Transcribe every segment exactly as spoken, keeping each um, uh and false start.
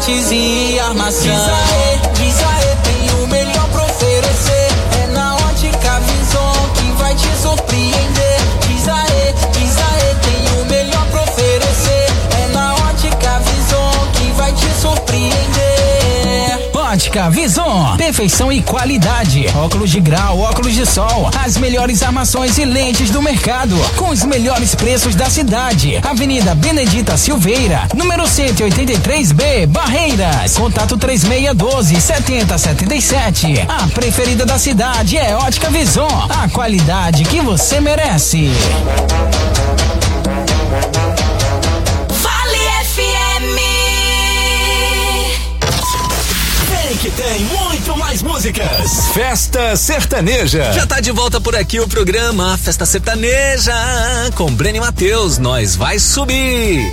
lentes e armação. Diz aê, diz aê, tem o melhor pra oferecer. É na Ótica Vison que vai te surpreender. Diz aê, diz aê, tem o melhor pra oferecer. É na Ótica Vison que vai te surpreender. Ótica Vison, perfeição e qualidade. Óculos de grau, óculos de sol, as melhores armações e lentes do mercado, com os melhores preços da cidade. Avenida Benedita Silveira, número cento e oitenta e três B, Barreiras. Contato três seis um dois, sete zero sete sete. A preferida da cidade é Ótica Vison, a qualidade que você merece. Que tem muito mais músicas. Festa Sertaneja. Já tá de volta por aqui o programa Festa Sertaneja com Breno e Matheus. Nós vai subir.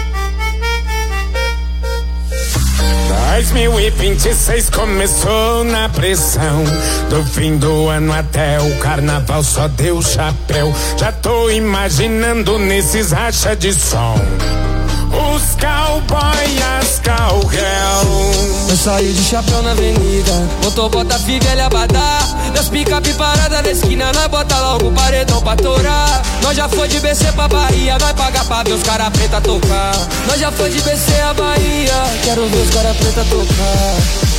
dois mil e vinte e seis começou na pressão. Do fim do ano até o carnaval só deu chapéu. Já tô imaginando nesses racha de som os cowboy, as cowgirl. Eu saí de chapéu na avenida, botou bota figa e abadá. Das picape parada na esquina, nós bota logo o paredão pra torar. Nós já foi de B C pra Bahia, nós paga pra ver os cara preta tocar. Nós já foi de B C a Bahia, quero ver os cara preta tocar.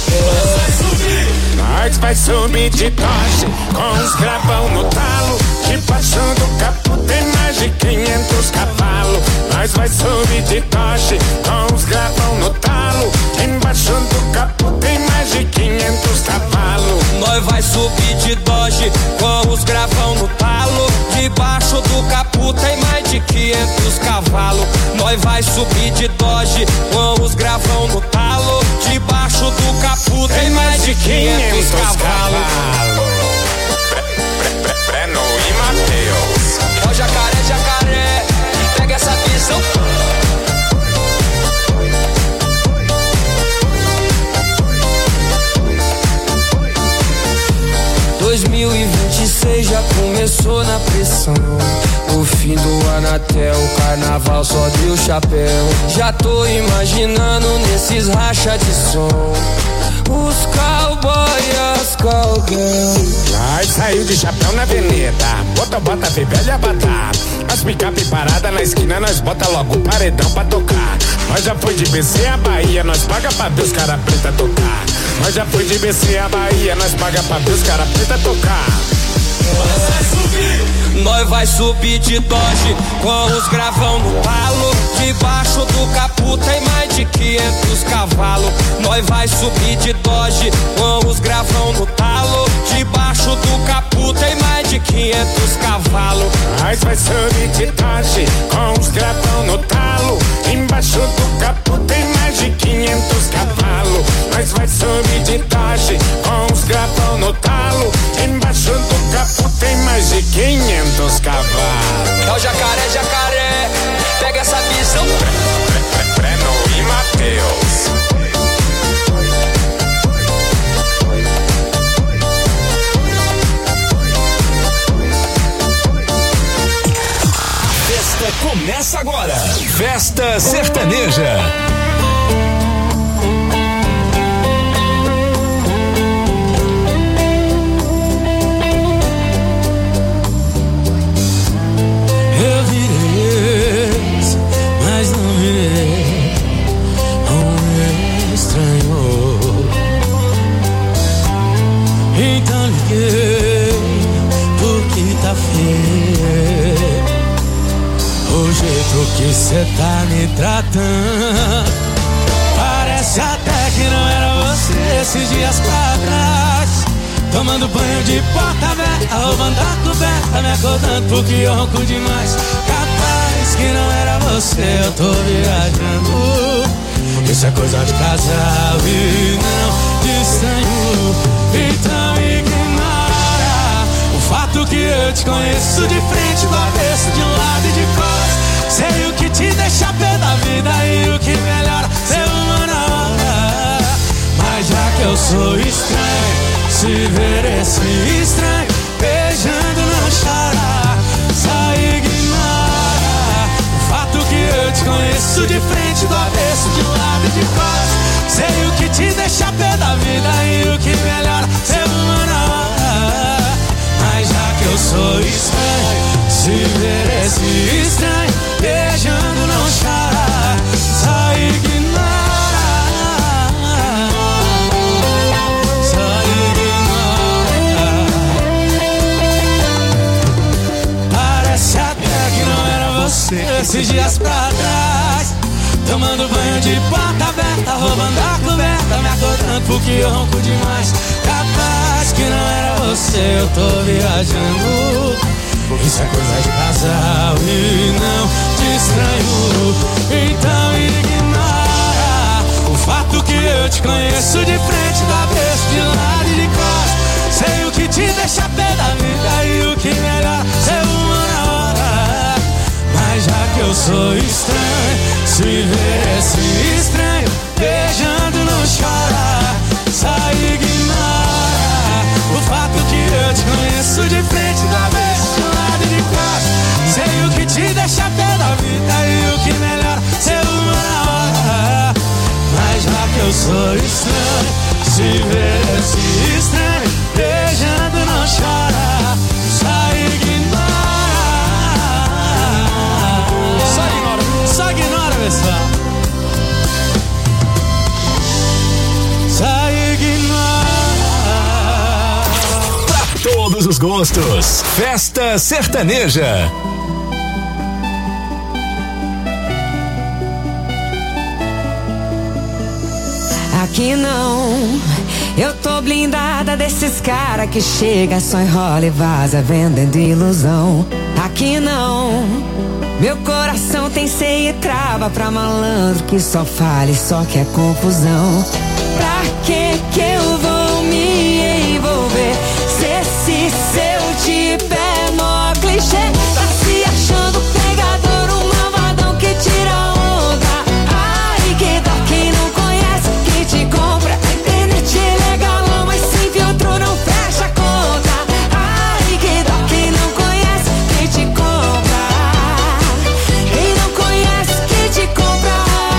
É. Nós vai subir de toche, com os gravão no talo. Debaixo do capô tem mais de quinhentos cavalos. Nós vai subir de toche, com os gravão no talo. Embaixo do capô tem mais de quinhentos cavalos. Nós vai subir de Dodge, com os gravão no talo. Debaixo do capô tem mais de quinhentos cavalos. Nós vai subir de Dodge, com os gravão no talo. Debaixo do capô tem mais de quinhentos cavalos. Breno e Matheus. Ó jacaré, jacaré, pega essa visão. dois mil e vinte e seis já começou na pressão. O fim do ano até o carnaval só deu chapéu. Já tô imaginando nesses racha de som os cowboy, as cowgirl. Nós saiu de chapéu na avenida, bota, bota, vê velha badá. As picape parada na esquina, nós bota logo o paredão pra tocar. Nós já foi de B C a Bahia, nós paga pra ver os cara preta tocar. Nós já foi de B C a Bahia, nós paga pra ver os cara preta tocar. Nós vai subir de Dodge, com os gravão no talo. Debaixo do capô tem mais de quinhentos cavalos. Nós vai subir de Dodge, com os gravão no talo. Debaixo do capô tem mais de quinhentos cavalos. Nós vai subir de Dodge, com os gravão no talo. Embaixo do capô tem mais de quinhentos cavalos. Nós vai subir de Dodge, com os gravão no talo. Embaixo do capô tem mais de quinhentos cavalos. É o jacaré, jacaré, pega essa visão. Breno e Matheus. A festa começa agora. Festa Sertaneja. Então liguei, porque tá feio o jeito que cê tá me tratando. Parece até que não era você esses dias pra trás. Tomando banho de porta aberta, roubando a coberta, me acordando porque eu ronco demais. Capaz que não era você, eu tô viajando. Isso é coisa de casal e não de estranho. Então ignora o fato que eu te conheço de frente, do avesso, de um lado e de costas. Sei o que te deixa pé da vida e o que melhora ser uma na hora. Mas já que eu sou estranho, se ver esse estranho beijando não chora. Só ignora o fato que eu te conheço de frente, do avesso, de um lado e de costas. esses dias pra trás. Tomando banho de porta aberta, roubando a coberta, me acordando porque eu ronco demais. Capaz que não era você, eu tô viajando. Isso é coisa de casal e não te estranho. Então ignora o fato que eu te conheço de frente, da vez, de lado e de costas. Sei o que te deixa pé da vida e o que melhor ser uma na hora. Mas já que eu sou estranho, se ver esse estranho beijando não chora. Só ignora o fato que eu te conheço de frente, da vez, de lado e de costas. Sei o que te deixa pé da vida e o que melhor ser uma na hora. Mas já que eu sou estranho, se ver esse estranho beijando não chora. Só ignora. Só ignora, só ignora, pessoal. Só ignora. Pra todos os gostos, Festa Sertaneja. Aqui não, eu tô blindada desses cara que chega, só enrola e vaza vendendo ilusão. Aqui não, meu coração tem ceia e trava pra malandro que só fala e só quer confusão. Pra que que eu vou me envolver se esse seu tipo é mó clichê? Tá se achando pegador, um malvadão que tira onda. Ai, que dó quem não conhece, que te compra. A internet é legalão, mas sem filtro não fecha a conta. Ai, que dó quem não conhece, que te compra. Quem não conhece, que te compra.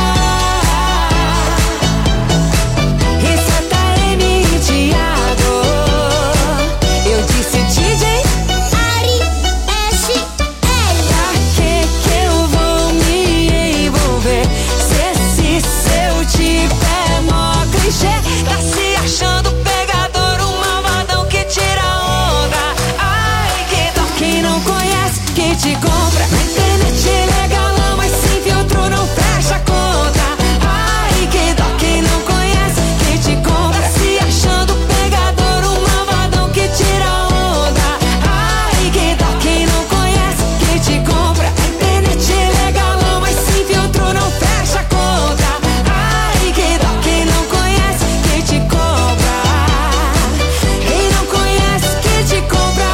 Isso é tá emitiado. Eu disse D J Ari S L. Pra que que eu vou me envolver se esse seu tipo é mó clichê? Tá se achando pegador, um malvadão que tira onda. Ai, que dó quem não conhece, que te compra. Na internet é legalão, mas sem filtro não fecha a conta. Ai, que dó quem não conhece, que te compra. Tá se achando pegador, um malvadão que tira onda. Ai, que dó quem não conhece, que te compra. Na internet é legalão, mas sem filtro não fecha a conta. Ai, que dó quem não conhece, que te compra. Quem não conhece, que te compra.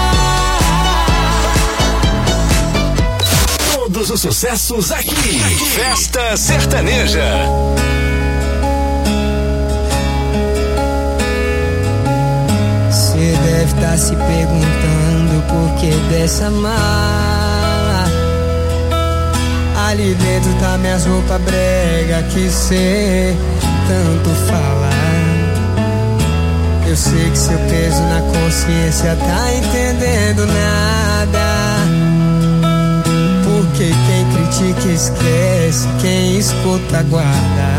Todos os sucessos aqui. Festa Sertaneja. Cê deve tá se perguntando por que dessa mala. Ali dentro tá minhas roupas brega que cê tanto fala. Eu sei que seu peso na consciência tá entendendo nada. Porque quem critica esquece, quem escuta guarda.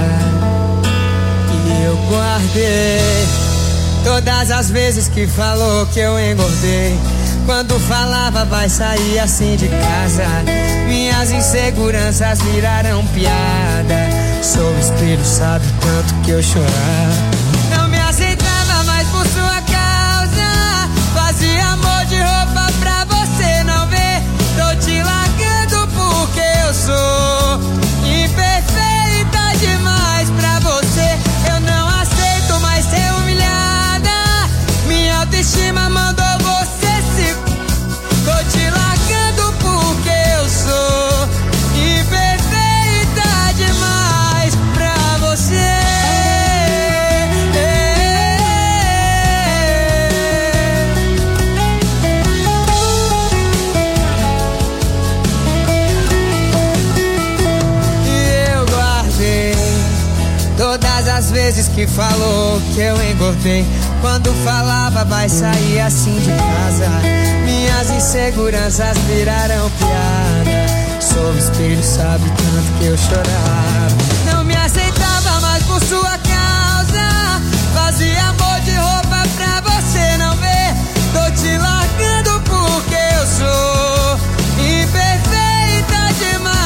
E eu guardei todas as vezes que falou que eu engordei. Quando falava vai sair assim de casa, minhas inseguranças viraram piada. Sou espelho, sabe o tanto que eu chorava. Não me aceitava mais por sua causa. Fazia amor de roupa pra você não ver. Tô te largando porque eu sou imperfeita demais pra você. Eu não aceito mais ser humilhada. Minha autoestima mandou você se... Tô te largando porque eu sou imperfeita demais pra você. E eu guardei todas as vezes que falou que eu engordei. Quando falava vai sair assim de casa, minhas inseguranças viraram piada. Sou espelho, sabe tanto que eu chorava. Não me aceitava mais por sua causa. Fazia amor de roupa pra você não ver. Tô te largando porque eu sou imperfeita demais.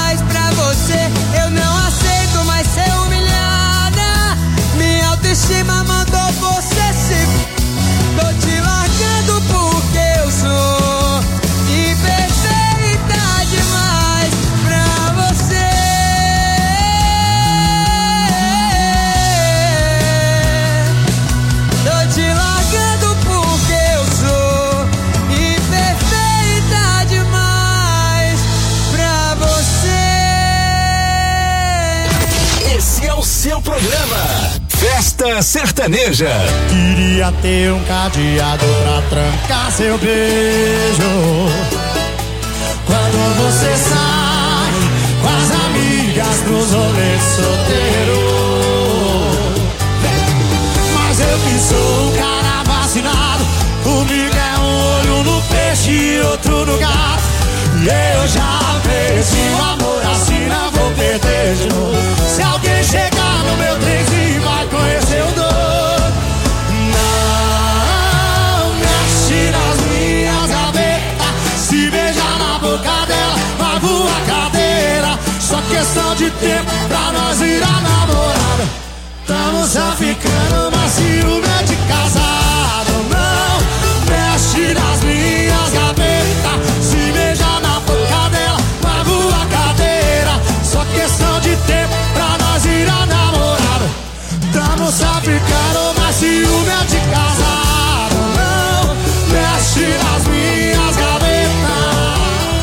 Festa Sertaneja. Queria ter um cadeado pra trancar seu beijo. Quando você sai com as amigas pros rolês solteiro. Mas eu que sou um cara vacinado, comigo é um olho no peixe e outro no gato. E eu já perdi o amor, assim não vou perder de novo. Se alguém chegar no meu trenzinho vai conhecer o doido. Não mexe nas minhas gavetas, se beijar na boca dela vai voar cadeira. Só questão de tempo pra nós virar namorada. Tamo só ficando, mas ciúme é de casado. Não mexe nas minhas gavetas, se beijar na boca dela vai voar cadeira. Só questão de tempo pra nós virar namorada. Tamo só ficando, mas ciúme é de casado. Não mexe nas minhas gavetas.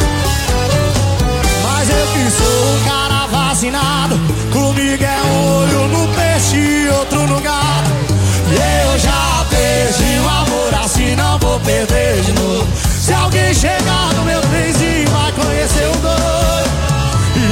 Mas eu que sou um cara vacinado, comigo é um olho no peixe e outro no gato. E eu já perdi o amor, assim não vou perder de novo. Se alguém chegar no meu trenzinho vai conhecer o doido. E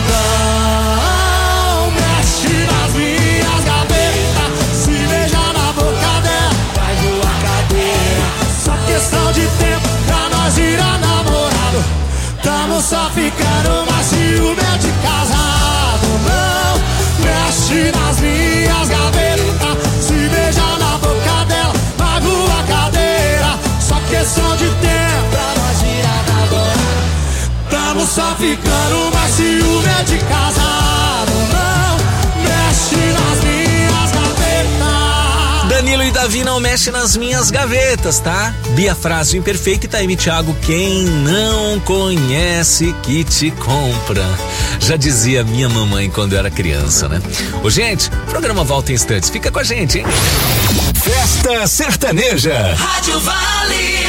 não mexe nas minhas gavetas, se beijar na boca dela vai voar cadeira. Só questão de tempo pra nós virar namorado. Tamo só ficando, mas ciúme é de casado. Não mexe nas minhas gavetas, se beijar na boca dela vai voar cadeira. Só questão de tempo pra nós virar namorado. Tamo só ficando, mas ciúme é de casado. Não mexe nas minhas gavetas. Danilo e Davi não mexe nas minhas gavetas, tá? Bia Frase Imperfeita e Taime Thiago, quem não conhece que te compra. Já dizia minha mamãe quando eu era criança, né? Ô, gente, o programa volta em instantes. Fica com a gente, hein? Festa Sertaneja. Rádio Vale.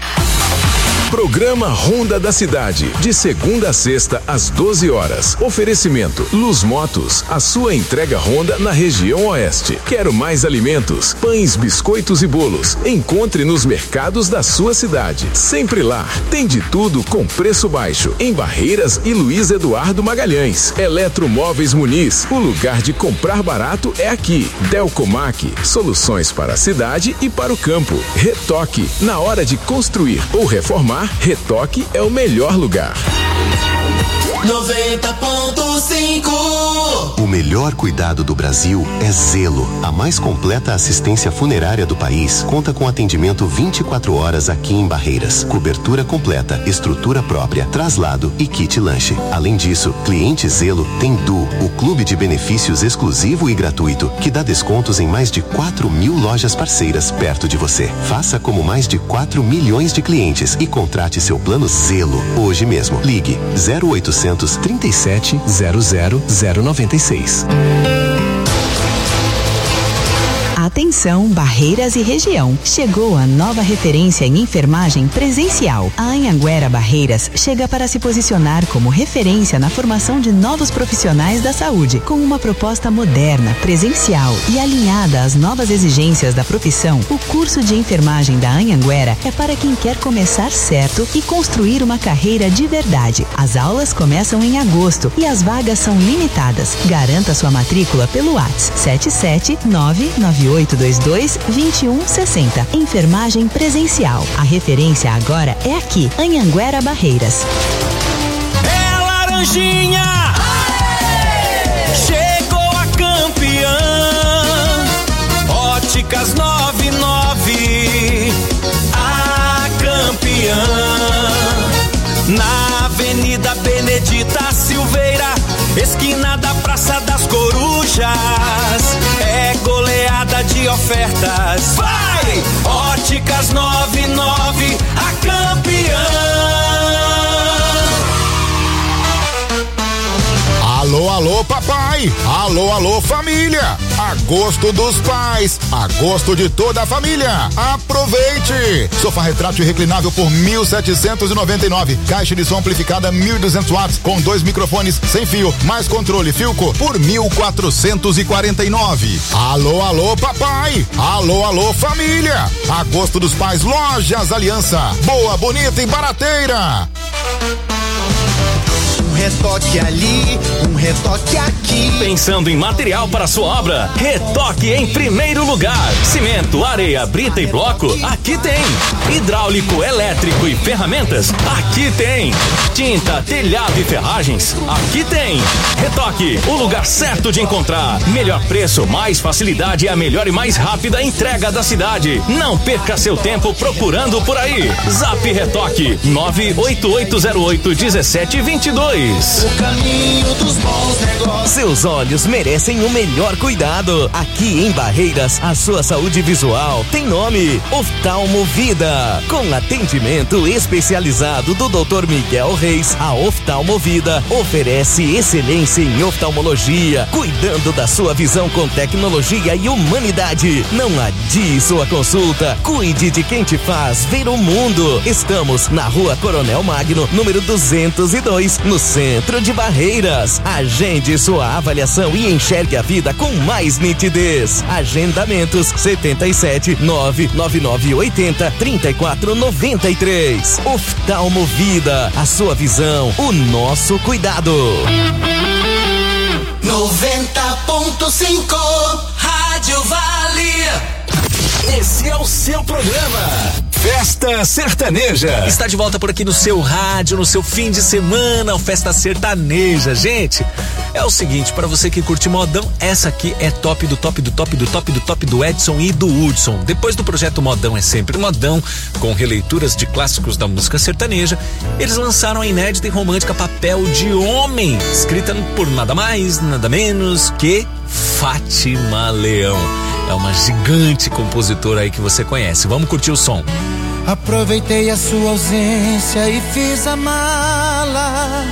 Programa Ronda da Cidade, de segunda a sexta às doze horas. Oferecimento Luz Motos, a sua entrega Honda na região oeste. Quero mais alimentos, pães, biscoitos e bolos. Encontre nos mercados da sua cidade. Sempre lá, tem de tudo com preço baixo. Em Barreiras e Luiz Eduardo Magalhães. Eletromóveis Muniz, o lugar de comprar barato é aqui. Delcomac, soluções para a cidade e para o campo. Retoque, na hora de construir ou reformar, Retoque é o melhor lugar. noventa ponto cinco. O melhor cuidado do Brasil é Zelo. A mais completa assistência funerária do país conta com atendimento vinte e quatro horas aqui em Barreiras. Cobertura completa, estrutura própria, traslado e kit lanche. Além disso, cliente Zelo tem Du, o clube de benefícios exclusivo e gratuito, que dá descontos em mais de quatro mil lojas parceiras perto de você. Faça como mais de quatro milhões de clientes e contrate seu plano Zelo hoje mesmo. Ligue zero oitocentos, trinta e sete, zero zero, zero noventa e seis. Atenção, Barreiras e região. Chegou a nova referência em enfermagem presencial. A Anhanguera Barreiras chega para se posicionar como referência na formação de novos profissionais da saúde, com uma proposta moderna, presencial e alinhada às novas exigências da profissão. O curso de enfermagem da Anhanguera é para quem quer começar certo e construir uma carreira de verdade. As aulas começam em agosto e as vagas são limitadas. Garanta sua matrícula pelo WhatsApp sete sete nove nove oito dois dois, dois um seis zero. Enfermagem presencial. A referência agora é aqui, Anhanguera Barreiras. É Laranjinha! Aê! Chegou a campeã! Óticas noventa e nove, a campeã. Na Avenida Benedita Silveira, esquina da Praça das Corujas. É goleada de ofertas. Vai! Óticas noventa e nove, a campeã. Alô, alô, papai. Alô, alô, família. Agosto dos pais. Agosto de toda a família. Aproveite. Sofá retrátil reclinável por mil setecentos e noventa e nove. Caixa de som amplificada mil e duzentos watts com dois microfones sem fio, mais controle Philco por mil quatrocentos e quarenta e nove. Alô, alô, papai. Alô, alô, família. Agosto dos pais, Lojas Aliança. Boa, bonita e barateira. Um retoque ali, um retoque aqui. Pensando em material para sua obra? Retoque em primeiro lugar. Cimento, areia, brita e bloco? Aqui tem. Hidráulico, elétrico e ferramentas? Aqui tem. Tinta, telhado e ferragens? Aqui tem. Retoque, o lugar certo de encontrar. Melhor preço, mais facilidade e a melhor e mais rápida entrega da cidade. Não perca seu tempo procurando por aí. Zap Retoque nove oito oito zero oito um sete dois dois. O caminho dos bons negócios. Seus olhos merecem o melhor cuidado. Aqui em Barreiras, a sua saúde visual tem nome: Oftalmo Vida. Com atendimento especializado do doutor Miguel Reis, a Oftalmo Vida oferece excelência em oftalmologia, cuidando da sua visão com tecnologia e humanidade. Não adie sua consulta. Cuide de quem te faz ver o mundo. Estamos na Rua Coronel Magno, número duzentos e dois, no centro de Barreiras. Agende sua avaliação e enxergue a vida com mais nitidez. Agendamentos setenta e sete, nove nove nove oito zero, três quatro nove três. Oftalmo Vida, a sua visão, o nosso cuidado. noventa ponto cinco Rádio Vale. Esse é o seu programa Festa Sertaneja. Está de volta por aqui no seu rádio, no seu fim de semana, o Festa Sertaneja. Gente, é o seguinte, para você que curte modão, essa aqui é top do top do top do top do top do Edson e do Hudson. Depois do projeto Modão é Sempre Modão, com releituras de clássicos da música sertaneja, eles lançaram a inédita e romântica Papel de Homem, escrita por nada mais, nada menos que Fátima Leão. É uma gigante compositora aí que você conhece. Vamos curtir o som. Aproveitei a sua ausência e fiz a mala.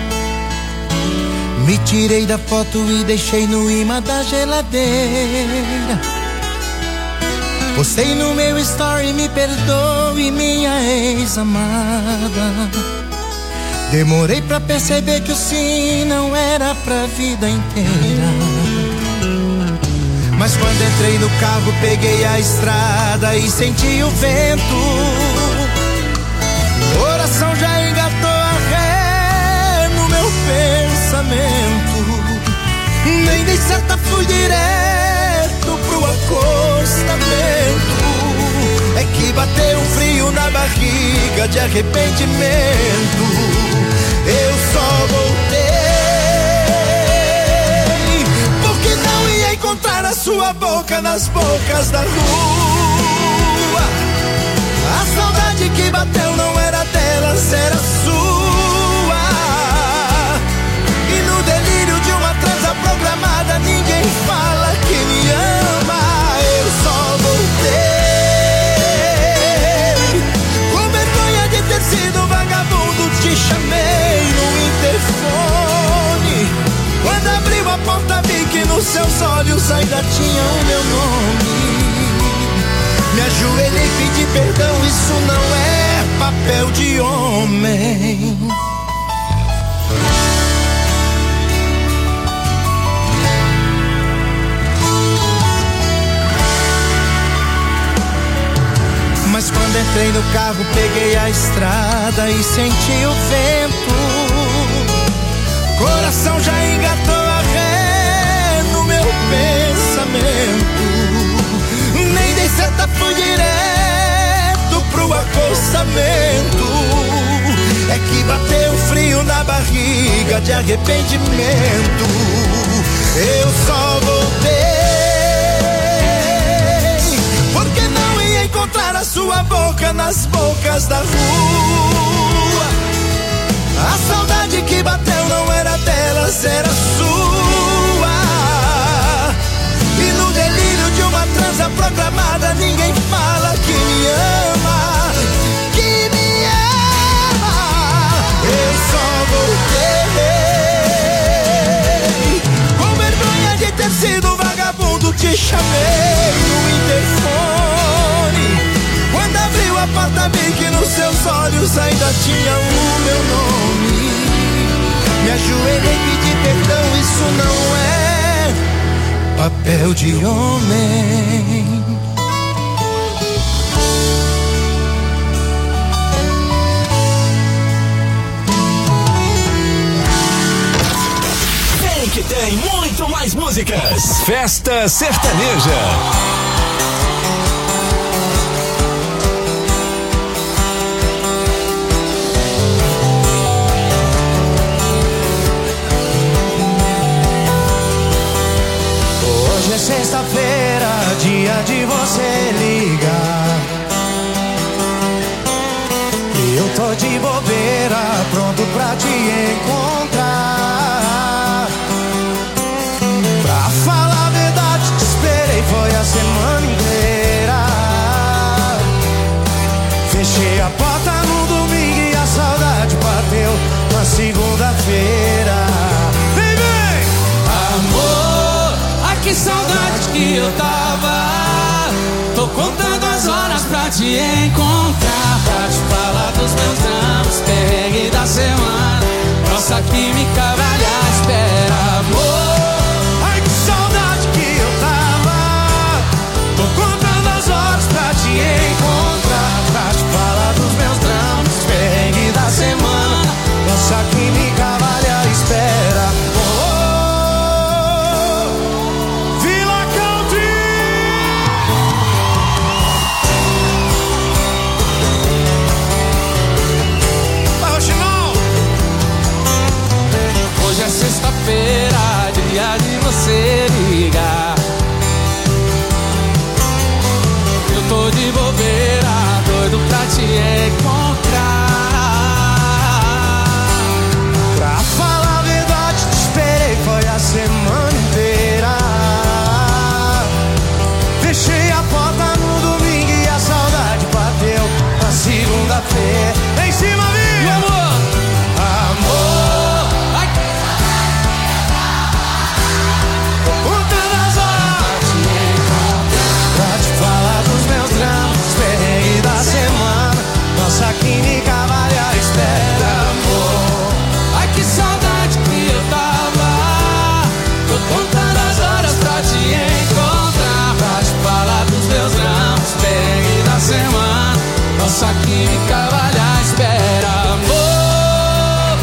Me tirei da foto e deixei no imã da geladeira. Postei no meu story, me perdoe, minha ex-amada. Demorei pra perceber que o sim não era pra vida inteira. Mas quando entrei no carro, peguei a estrada e senti o vento. O coração já engatou a ré no meu pensamento. Nem dei seta, fui direto pro acostamento. É que bateu um frio na barriga de arrependimento. Eu só voltei encontrar a sua boca nas bocas da rua. A saudade que bateu não era delas, era sua. E no delírio de uma transa programada, ninguém fala que me ama. Eu só voltei com vergonha de ter sido vagabundo. Te chamei no interfone. Quando abriu a porta vi que nos seus olhos ainda tinha o meu nome. Me ajoelhei e pedi perdão, isso não é papel de homem. Mas quando entrei no carro, peguei a estrada e senti o vento. Coração já engatou a ré no meu pensamento. Nem dei seta, fui direto pro acostamento. É que bateu frio na barriga de arrependimento. Eu só voltei porque não ia encontrar a sua boca nas bocas da rua. A saudade que bateu não era delas, era sua. E no delírio de uma transa programada, ninguém fala que me ama, que me ama. Eu só voltei te chamei no interfone. Quando abri a porta vi que nos seus olhos ainda tinha o meu nome. Me ajoelhei e pedi perdão, isso não é papel de homem. Tem que tem muito mais músicas. Festa Sertaneja. Hoje é sexta-feira, dia de você ligar. E eu tô de bobeira, pronto pra te encontrar. Pra falar a verdade, te esperei, foi a semana inteira. Fechei a porta no domingo e a saudade bateu na segunda-feira. Vem, vem! Amor, ai que saudade que eu tava. Tô contando as horas pra te encontrar, pra te falar dos meus dramas, perrengue da semana, nossa química vale a espera. Amor, ai que saudade que eu tava. Tô contando as horas pra te encontrar, pra te falar dos meus dramas, perrengue da semana, nossa química vale a espera. Oh, oh, Vila Country. Vai, Roxinol. hoje é sexta-feira, dia de você ligar. Eu tô de bobeira, doido pra te encontrar. Pra falar a verdade, te esperei, foi a semana inteira. Fechei a porta no domingo e a saudade bateu na segunda-feira. Em cima, viu, amor? Amor, ai, contando as horas pra te falar dos meus dramas, perrengue da semana, nossa química vale a espera. Amor, ai que saudade que eu tava. Tô contando as horas pra te encontrar, pra te falar dos meus dramas, perrengue da semana, nossa química vale a espera. Amor,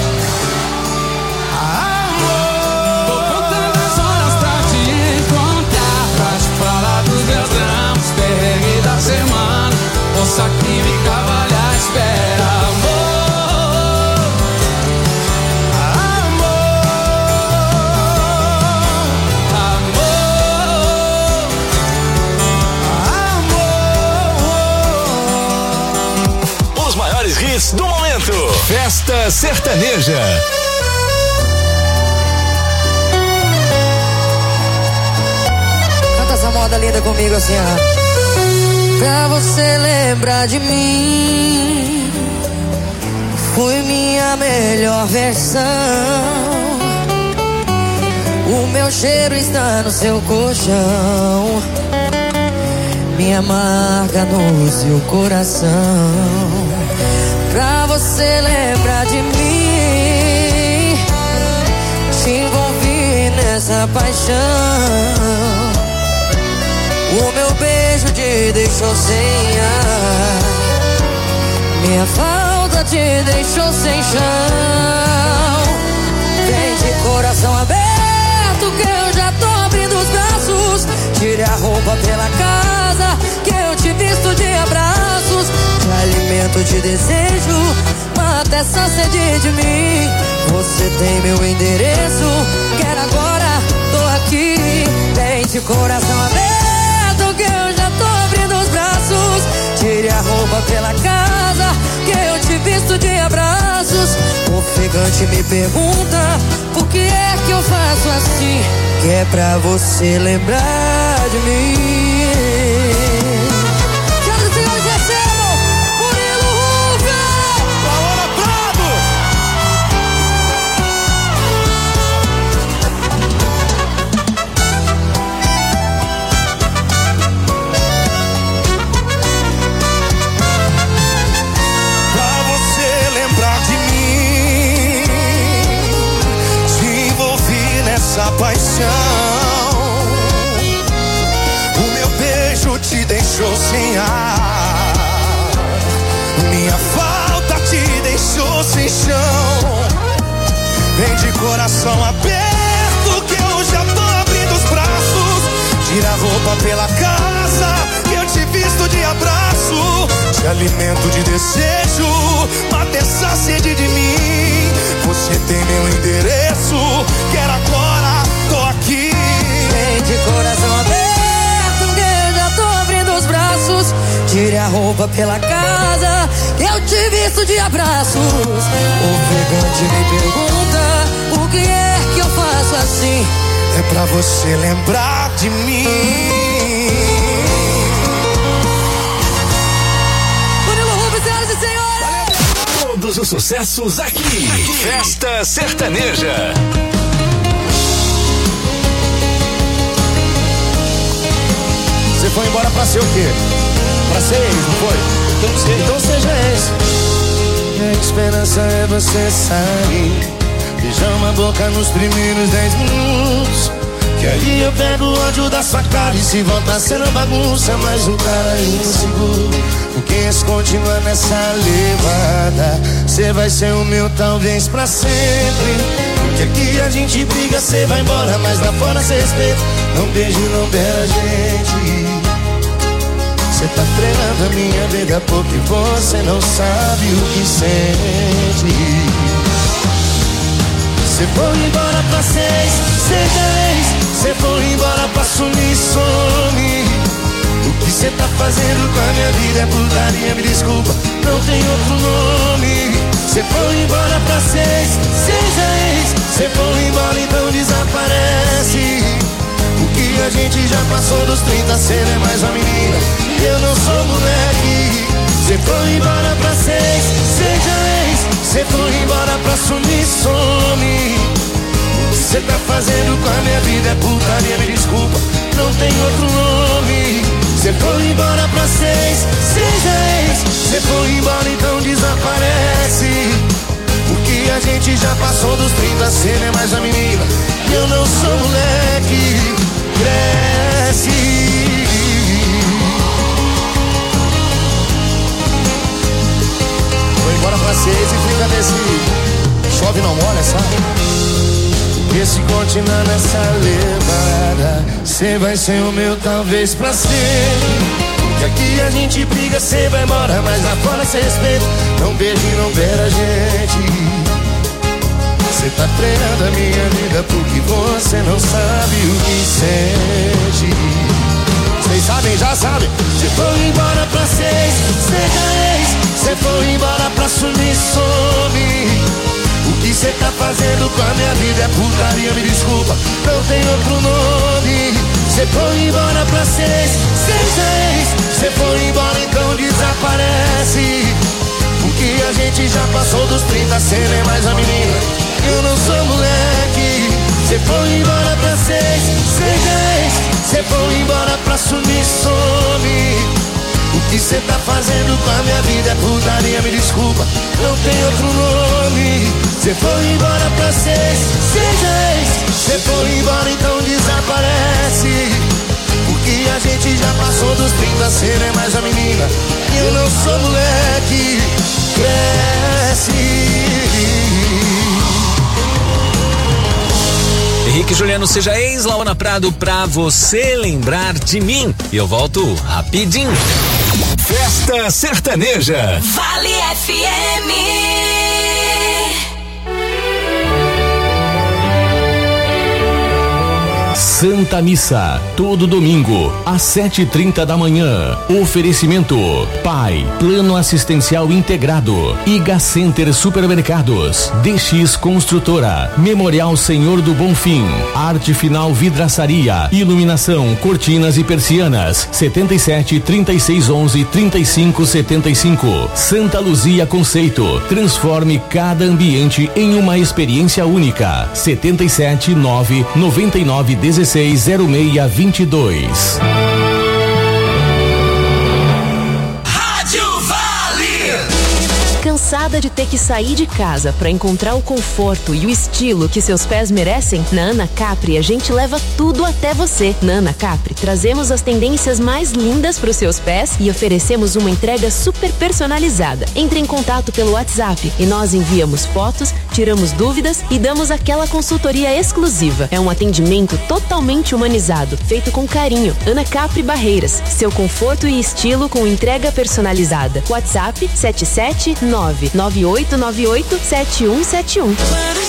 amor, tô contando as horas pra te encontrar, pra te falar dos meus dramas, perrengue da semana, nossa química vale a espera. Amor, Os maiores hits do momento. Festa Sertaneja. Canta essa moda linda comigo assim, ó. Pra você lembrar de mim, fui minha melhor versão. O meu cheiro está no seu colchão, minha marca no seu coração. Pra você lembrar de mim, te envolvi nessa paixão. O meu beijo te deixou sem ar, minha falta te deixou sem chão. Vem de coração aberto que eu já tô abrindo os braços. Tire a roupa pela casa que eu te visto de abraços. Te alimento de desejo, mata essa sede de mim. Você tem meu endereço, quer agora, tô aqui. Vem de coração aberto que eu já tô abrindo os braços. Tire a roupa pela casa que eu te visto de abraços. Ofegante me pergunta por que é que eu faço assim, que é pra você lembrar de mim. Senhoras e senhores, recebam Murilo Rufo! Paola Prado! deixou sem ar. Minha falta te deixou sem chão. Vem de coração aberto que eu já tô abrindo os braços. Tira a roupa pela casa que eu te visto de abraço. Te alimento de desejo, mata essa sede de mim. Você tem meu endereço, quero agora, tô aqui. Vem de coração aberto que eu já tô abrindo os braços. Tire a roupa pela casa que eu te visto de abraços. O ofegante me pergunta o que é que eu faço assim. É pra você lembrar de mim. Murilo Rubens, senhoras e senhores. Todos os sucessos aqui. Festa Sertaneja. Você foi embora pra ser o quê? Pra ser ex, não foi? Então, ser, então seja ex. A esperança é você sair, beijar uma boca nos primeiros dez minutos. Que aí eu pego o ódio da sua cara e se voltar sendo bagunça, mas o cara é inseguro. Porque se continuar nessa levada, cê vai ser o meu talvez pra sempre. Porque aqui a gente briga, cê vai embora, mas lá fora cê respeita. Não beijo, não beira a gente. Cê tá treinando a minha vida porque você não sabe o que sente. Cê foi embora pra seis, seja ex. Cê foi embora pra sumir, some. O que cê tá fazendo com a minha vida é putaria, me desculpa, não tem outro nome. Cê foi embora pra seis, seja ex. Cê foi embora, então desaparece. O que a gente já passou dos trinta, cê não é mais uma menina e eu não sou moleque. Cê foi embora pra seis, seja ex. Cê foi embora pra sumir, some. O que cê tá fazendo com a minha vida é putaria, me desculpa, não tem outro nome. Cê foi embora pra seis, seja ex. Cê foi embora, então desaparece. Porque a gente já passou dos trinta, cê não é mais a menina e eu não sou moleque. Cresce. Foi embora pra seis e fica nesse chove não molha, sabe? Porque se continuar nessa levada, cê vai ser o meu talvez pra sempre. Porque aqui a gente briga, cê vai embora, mas lá fora cê respeita. Não beija e não beira a gente. Cê tá treinando a minha vida porque você não sabe o que sente. Vocês sabem, já sabem. Cê foi embora pra seis, seja ex. Cê foi embora pra sumir, some. O que cê tá fazendo com a minha vida é putaria, me desculpa, não tem outro nome. Cê foi embora pra seis, seja ex. Cê foi embora, então desaparece. Porque a gente já passou dos trinta, cê não é mais a menina, eu não sou moleque. Cê foi embora pra seis, seja ex. Cê foi embora pra sumir, some. O que cê tá fazendo com a minha vida é putaria, me desculpa, não tem outro nome. Cê foi embora pra seis, seja ex. Cê foi embora, então desaparece. Porque a gente já passou dos trinta, cê não é mais a menina e eu não sou moleque. Cresce. Henrique Juliano, seja ex, Laona Prado, pra você lembrar de mim. E eu volto rapidinho. Festa Sertaneja. Vale F M. Santa Missa, todo domingo, às sete e trinta da manhã. Oferecimento: Pai, Plano Assistencial Integrado, Iga Center Supermercados, D X Construtora, Memorial Senhor do Bonfim, Arte Final Vidraçaria, Iluminação, Cortinas e Persianas, setenta e sete, trinta e seis, onze, trinta e cinco, setenta e cinco. Santa Luzia Conceito, transforme cada ambiente em uma experiência única. setenta e sete, nove, noventa e nove, dezesseis, zero seis, vinte e dois. Rádio Vale. Cansada Cansa de ter que sair de casa para encontrar o conforto e o estilo que seus pés merecem? Na Ana Capri a gente leva tudo até você. Na Ana Capri trazemos as tendências mais lindas para os seus pés e oferecemos uma entrega super personalizada. Entre em contato pelo WhatsApp e nós enviamos fotos, tiramos dúvidas e damos aquela consultoria exclusiva. É um atendimento totalmente humanizado, feito com carinho. Ana Capri Barreiras, seu conforto e estilo com entrega personalizada. WhatsApp sete sete nove nove oito nove oito sete um sete um.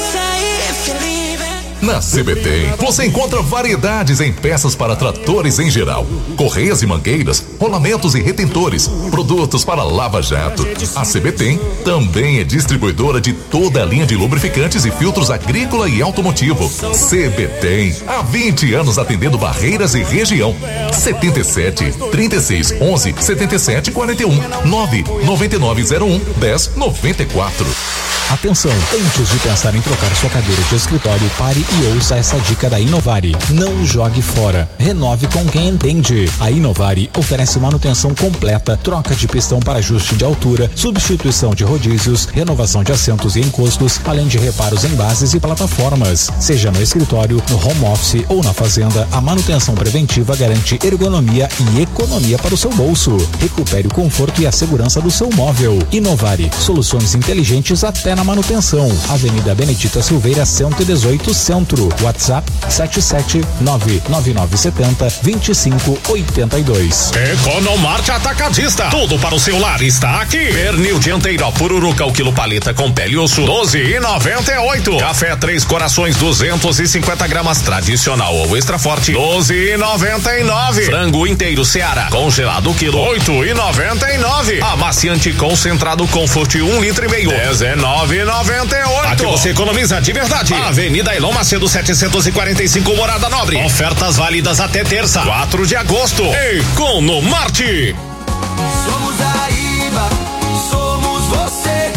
Na C B T você encontra variedades em peças para tratores em geral, correias e mangueiras, rolamentos e retentores, produtos para lava-jato. A C B T também é distribuidora de toda a linha de lubrificantes e filtros agrícola e automotivo. C B T, há vinte anos atendendo Barreiras e região. setenta e sete, trinta e seis, onze, setenta e sete, quarenta e um, nove nove nove zero um, dez noventa e quatro. Atenção, antes de pensar em trocar sua cadeira de escritório, pare e ouça essa dica da Inovari. Não jogue fora. Renove com quem entende. A Inovari oferece manutenção completa, troca de pistão para ajuste de altura, substituição de rodízios, renovação de assentos e encostos, além de reparos em bases e plataformas. Seja no escritório, no home office ou na fazenda, a manutenção preventiva garante ergonomia e economia para o seu bolso. Recupere o conforto e a segurança do seu móvel. Inovari, soluções inteligentes até na manutenção. Avenida Benedita Silveira, cento e dezoito, Centro. WhatsApp sete sete nove nove nove sete zero dois cinco oito dois. Economarte Atacadista. Tudo para o celular está aqui. Pernil dianteiro pururuca o quilo paleta com pele e osso doze e noventa e oito. Café Três Corações duzentos e cinquenta gramas tradicional ou extra forte doze e noventa e nove. Frango inteiro Seara congelado quilo oito e noventa e nove. Amaciante concentrado Comfort um litro e meio dezenove e noventa e oito. Aqui você economiza de verdade. Avenida Elon Macedo setecentos e quarenta e cinco, Morada Nobre. Ofertas válidas até terça, quatro de agosto. Economarte. Somos a Iba, somos você.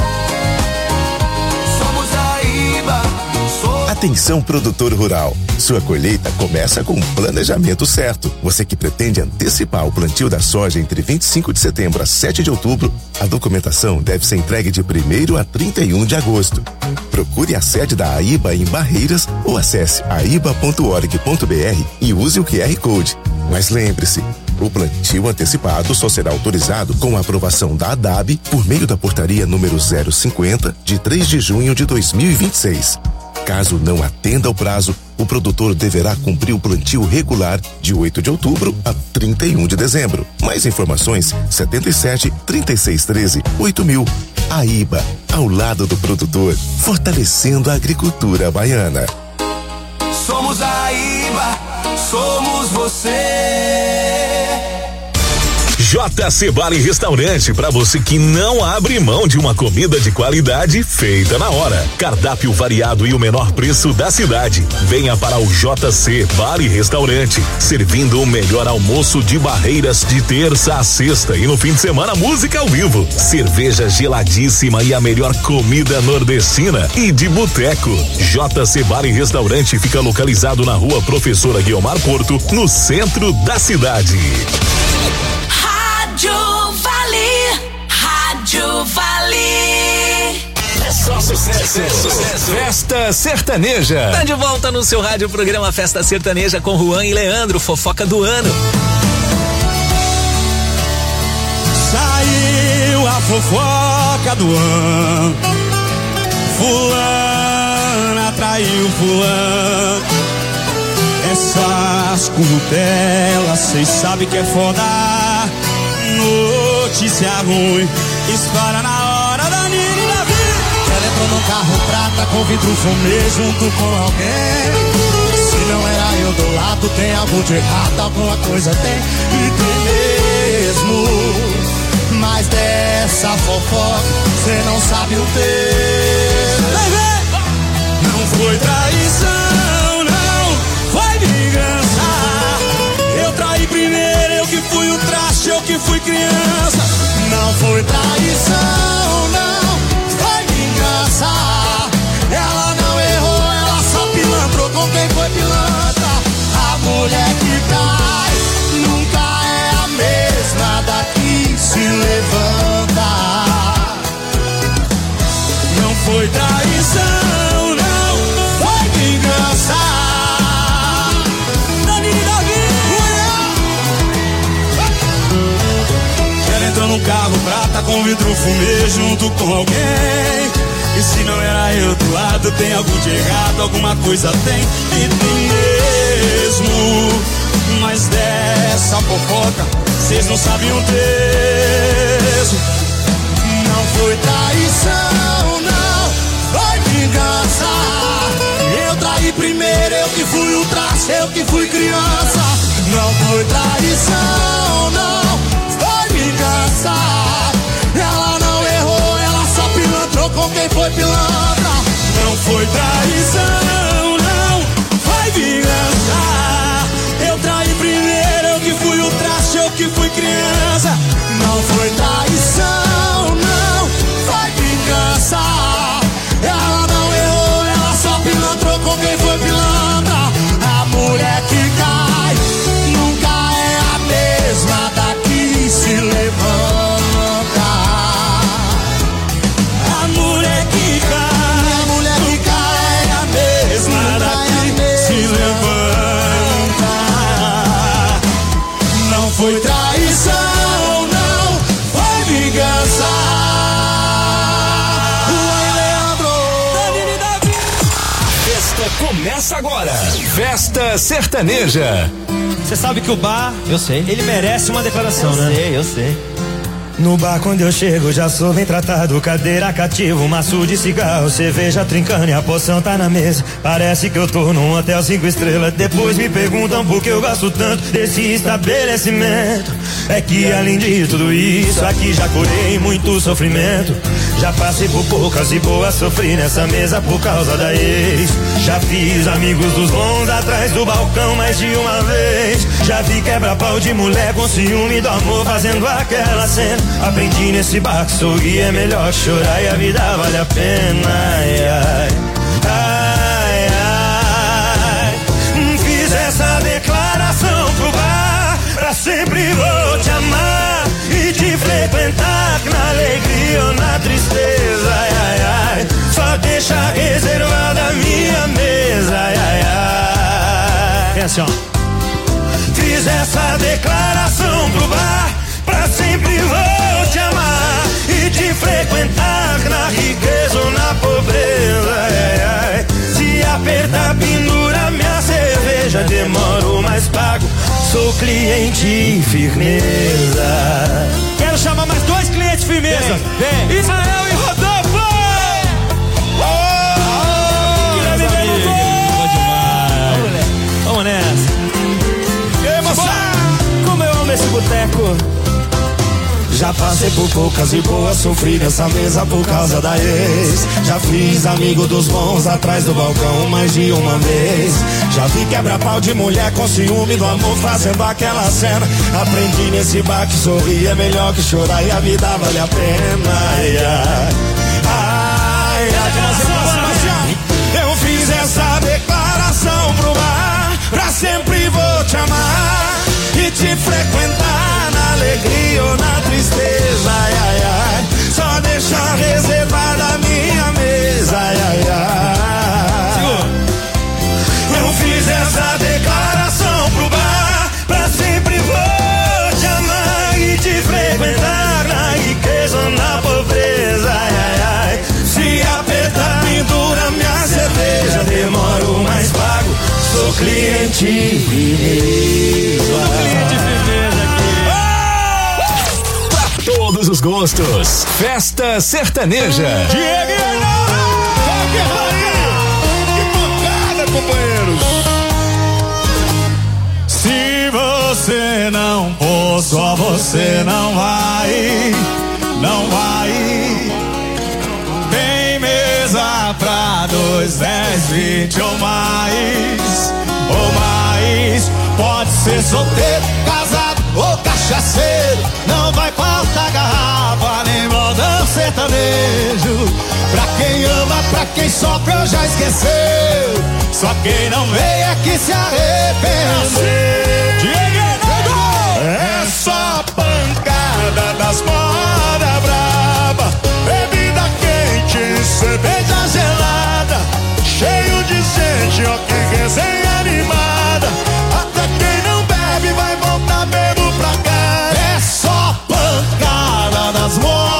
Somos a Iba. Somos... Atenção, produtor rural. Sua colheita começa com um planejamento certo. Você que pretende antecipar o plantio da soja entre vinte e cinco de setembro a sete de outubro, a documentação deve ser entregue de primeiro a trinta e um de agosto. Procure a sede da AIBA em Barreiras ou acesse aiba ponto org ponto br e use o Q R Code. Mas lembre-se, o plantio antecipado só será autorizado com a aprovação da ADAB por meio da portaria número zero cinquenta de três de junho de dois mil e vinte e seis. Caso não atenda ao prazo, o produtor deverá cumprir o plantio regular de oito de outubro a trinta e um de dezembro. Mais informações, setenta e sete, trinta e seis, treze, oito mil. AIBA, ao lado do produtor, fortalecendo a agricultura baiana. Somos a Iba, somos você. J C Bar e Restaurante, para você que não abre mão de uma comida de qualidade feita na hora. Cardápio variado e o menor preço da cidade. Venha para o J C Bar e Restaurante, servindo o melhor almoço de Barreiras de terça a sexta e no fim de semana música ao vivo, cerveja geladíssima e a melhor comida nordestina e de boteco. J C Bar e Restaurante fica localizado na Rua Professora Guiomar Porto, no centro da cidade. Rádio Vale, Rádio Vale. É só sucesso. É sucesso. Festa Sertaneja. Tá de volta no seu rádio, programa Festa Sertaneja com Juan e Leandro, fofoca do ano. Saiu a fofoca do ano. Fulana traiu fulano. Essas currutelas, cês sabem que é foda. Notícia ruim, espalha na hora da menina vir. Ela entrou num carro prata com vidro fumê junto com alguém. Se não era eu do lado, tem algo de errado, alguma coisa tem. E tem mesmo. Mas dessa fofoca, cê não sabe o texto. Não foi traição, não foi vingança. Eu traí primeiro, eu que fui o traste, eu que fui criança. Não foi traição, não foi vingança. Ela não errou, ela só pilantrou com quem foi pilantra. A mulher que cai nunca é a mesma da que se levanta. prata com vidro fumê junto com alguém. E se não era eu do lado, tem algo de errado, alguma coisa tem, e tem mesmo. Mas dessa fofoca, cês não sabem um terço. Não foi traição, não, foi vingança. Eu traí primeiro, eu que fui o traço, eu que fui criança. Não foi traição, não, foi vingança. Ela não errou, ela só pilantrou com quem foi pilantra. Não foi traição, não, foi vingança. Eu traí primeiro, eu que fui o traço, eu que fui criança. Não foi traição, não, foi vingança. Ela não errou, ela só pilantrou com quem foi pilantra. A mulher que cai nunca é a mesma daqui se levanta. A mulher que cai, a mulher que cai é a mesma daqui se levanta. Não foi traição, não, foi vingança. Começa agora, Festa Sertaneja. Você sabe que o bar, eu sei, ele merece uma declaração, eu né? Eu sei, eu sei. No bar quando eu chego já sou bem tratado. Cadeira cativa, um maço de cigarro, cerveja trincando e a poção tá na mesa. Parece que eu tô num hotel cinco estrelas. Depois me perguntam por que eu gosto tanto desse estabelecimento. É que além de tudo isso, aqui já curei muito sofrimento. Já passei por poucas e boas, sofri nessa mesa por causa da ex. Já fiz amigos dos bons atrás do balcão mais de uma vez. Já vi quebra-pau de mulher com ciúme do amor fazendo aquela cena. Aprendi nesse bar que sorrir é melhor que chorar e a vida vale a pena. Ai, ai, ai, ai. Fiz essa declaração pro bar, pra sempre vou te amar e te frequentar na alegria ou na tristeza. Ai, ai, ai. Só deixa reservada a minha mesa. Ai, ai, ai. É assim, ó. Fiz essa declaração pro bar, pra sempre vou te amar e te frequentar na riqueza ou na pobreza. Ai, ai. Se apertar, pendura minha cerveja, demoro, mas pago. Sou cliente firmeza. Quero chamar mais dois clientes firmeza. Vem, vem. Israel e Rodolfo. Oh, oh, meus amigos. Boa demais. Vamos nessa. E aí, moçada? Como eu amo esse boteco. Já passei por poucas e boas, sofri nessa mesa por causa da ex. Já fiz amigo dos bons atrás do balcão mais de uma vez. Já vi quebra-pau de mulher com ciúme do amor fazendo aquela cena. Aprendi nesse bar que sorrir é melhor que chorar e a vida vale a pena. Ai, ai, ai, ai. Eu fiz essa declaração pro bar, pra sempre vou te amar e te frequentar na alegria ou na tristeza. Ai, ai, ai. Só deixar reservada a minha mesa. Ai, ai, ai. Eu fiz essa declaração pro bar, pra sempre vou te amar e te frequentar na riqueza ou na pobreza. Ai, ai, ai. Se apertar, pendura minha cerveja, demoro, mas pago. Sou cliente firmeza. Sou cliente firmeza aqui. Pra todos os gostos, Festa Sertaneja. Diego! Que pancada, companheiros! Se você não for, só você não vai, não vai. Tem mesa pra dois, dez, vinte ou mais, ou mais. Pode ser solteiro, casado ou cachaceiro, não vai faltar garrafa nem modão sertanejo. Pra quem ama, pra quem sofre ou já esqueceu, só quem não veio é que se arrependeu. É só pancada das moda braba, bebida quente, cerveja gelada, cheio de gente, ó que resenha animada. Até quem não bebe vai voltar bebo pra cá. É só pancada das moda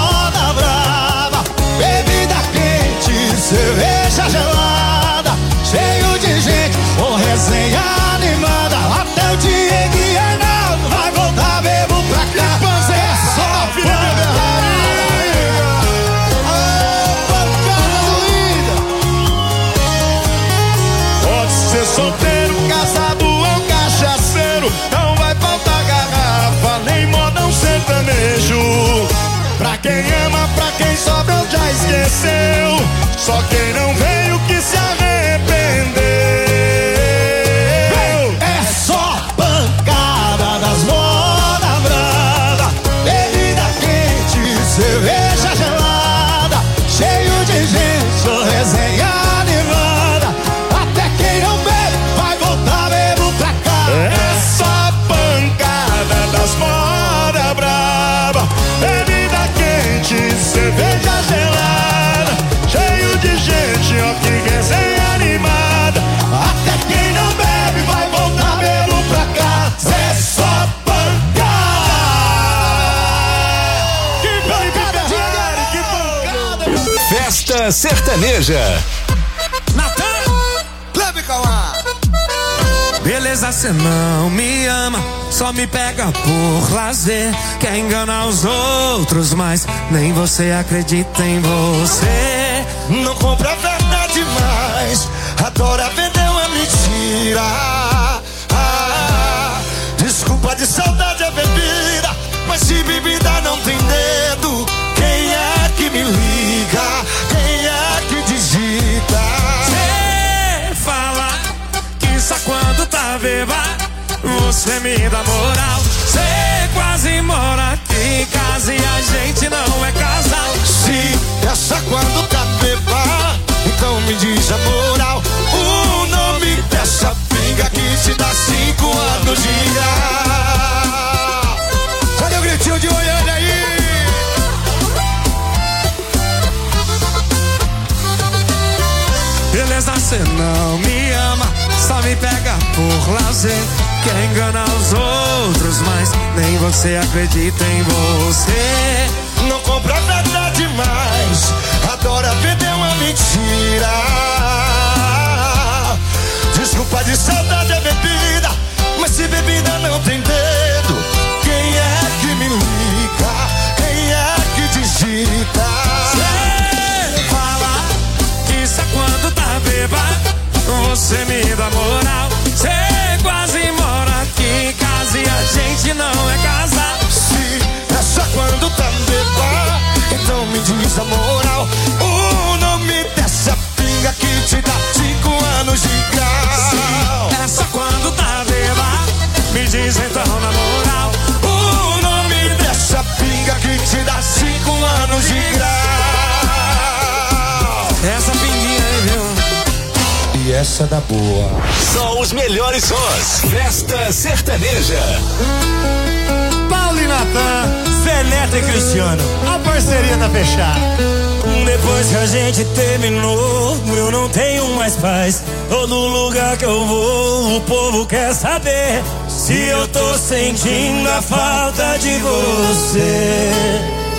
quem ama, pra quem sobra ou já esqueceu. Só quem não veio que se arrependeu. É só pancada das moda brava, bebida quente, cerveja gelada, cheio de gente, só resenha animada. Até quem não bebe vai voltar bebo pra cá. É só pancada das moda brava, bebida quente, cerveja gelada, cheio de gente, ó que resenha animada. Até quem não bebe vai voltar bebo pra cá. É só pancada. Que pancada, que pancada. Festa Sertaneja. Beleza, cê não me ama, só me pega por lazer. Quer enganar os outros, mas nem você acredita em você. Não compra a verdade mais, adora vender uma mentira. Ah, desculpa de saudade é bebida, mas se bebida não tem dedo, quem é que me liga? Quem é que digita? Cê fala que só quando tá beba você me dá moral. Cê quase mora aqui em casa e a gente não é casal. Se é só quando tá beba, então me diz a moral. O nome dessa pinga que te dá cinco anos de grau. Cadê o gritinho de Goiânia aí? Beleza, cê não me ama, só me pega por lazer. Quer enganar os outros, mas nem você acredita em você. Não compra a verdade mais, adora vender uma mentira. Desculpa de saudade é bebida, mas se bebida não tem dedo, quem é que me liga? Quem é que digita? Cê fala que só quando tá beba você me dá moral. Cê quase mora aqui em casa e a gente não é casal. Se é só quando tá beba, então me diz a moral. O nome dessa pinga que te dá cinco anos de grau. Se é só quando tá beba, me diz então na moral. O nome dessa pinga que te dá cinco anos de grau. Essa pinguinha aí, viu? E essa da boa. Só os melhores sons. Festa Sertaneja. Paulo e Natan, Zé Neto e Cristiano, a parceria tá fechada. Depois que a gente terminou, eu não tenho mais paz. Todo lugar que eu vou, o povo quer saber se eu tô sentindo a falta de você.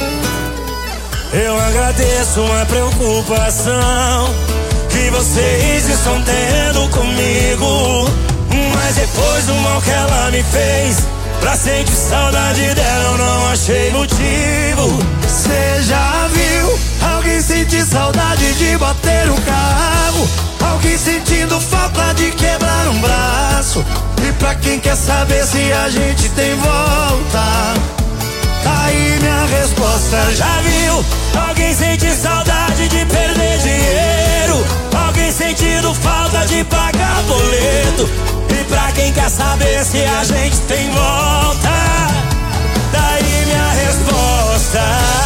Eu agradeço a preocupação que vocês estão tendo comigo, mas depois do mal que ela me fez, pra sentir saudade dela eu não achei motivo. Cê já viu alguém sentir saudade de bater o carro? Alguém sentindo falta de quebrar um braço? E pra quem quer saber se a gente tem volta, tá aí minha resposta. Já viu alguém sentir saudade de perder dinheiro? Alguém sentindo falta de pagar boleto? E pra quem quer saber se a gente tem volta, daí minha resposta.